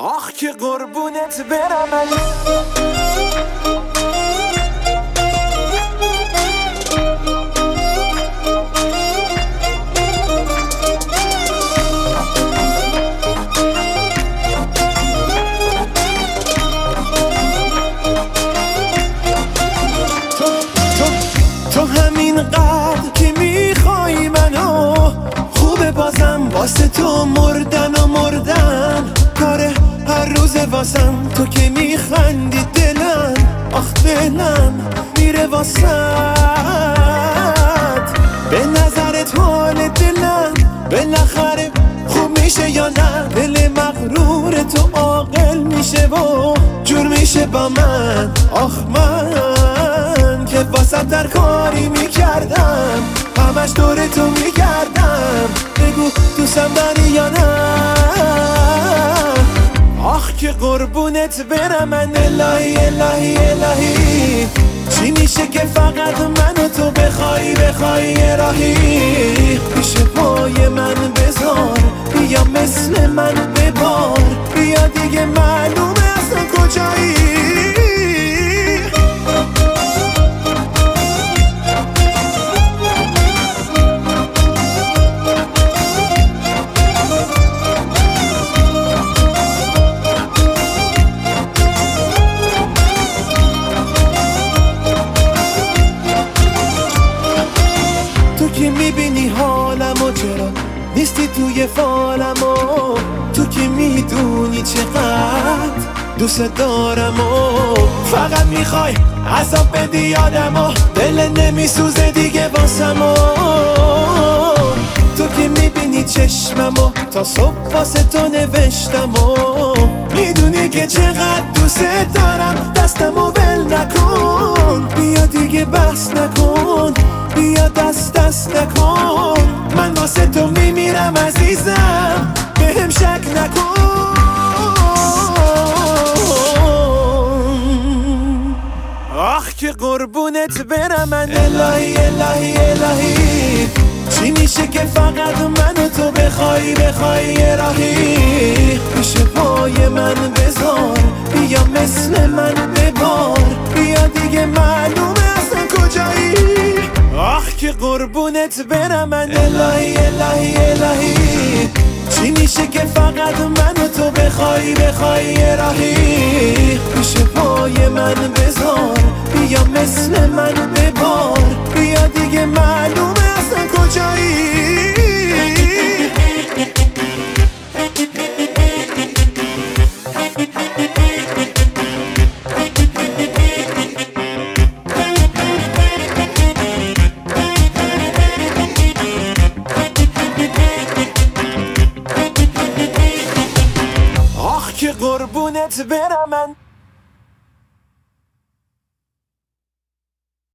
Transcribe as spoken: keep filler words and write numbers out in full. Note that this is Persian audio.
آخ که قربونت برم من. تو همین قدر که میخوای منو، خوبه بازم واسه تو مردن و مردن کاره هر روز واسم. تو که میخندی دلم، آخ دلم میره واسط. به نظرت حال دلم بالاخره خوب میشه یا نه؟ دل مغرور تو عاقل میشه و جور میشه با من. آخ من که واسه در کاری میکردم، همش دور تو میگردم. بگو دوستم داری یا نه؟ آخ که قربونت برم من. الهی الهی الهی چی میشه که فقط من و تو بخوای بخوای یه راهی پیش پای من بذار، بیا مثل من ببار، بیا دیگه معلومه اصلا کجایی. تو که میبینی حالمو، چرا نیستی توی فالمو؟ تو که میدونی چقدر دوست دارمو، فقط میخوای عذاب بدی یادمو، دل نمیسوزه دیگه واسمو. تو که میبینی چشممو، تا صبح واسه تو نوشتمو، میدونی که چقدر دوست دارم، دستمو ول نکن، بیا دیگه بحث نکن، بیا دست دست نکن. من واسه تو میمیرم عزیزم، بهم شک نکن. آخ که قربونت برم من. الهی الهی الهی چی میشه که فقط من و تو بخوای بخوای یه راهی پیش پای من بذار، بیا مثل من ببار، بیا دیگه معلومه اصلا کجایی. آخ که قربونت برم من. الهی الهی الهی چی میشه که فقط من و تو بخوای بخوای یه راهی پیش پای من بذار، بیا مثل من ببار، بیا دیگه معلومه اصلا کجایی. آخ که قربونت برم من.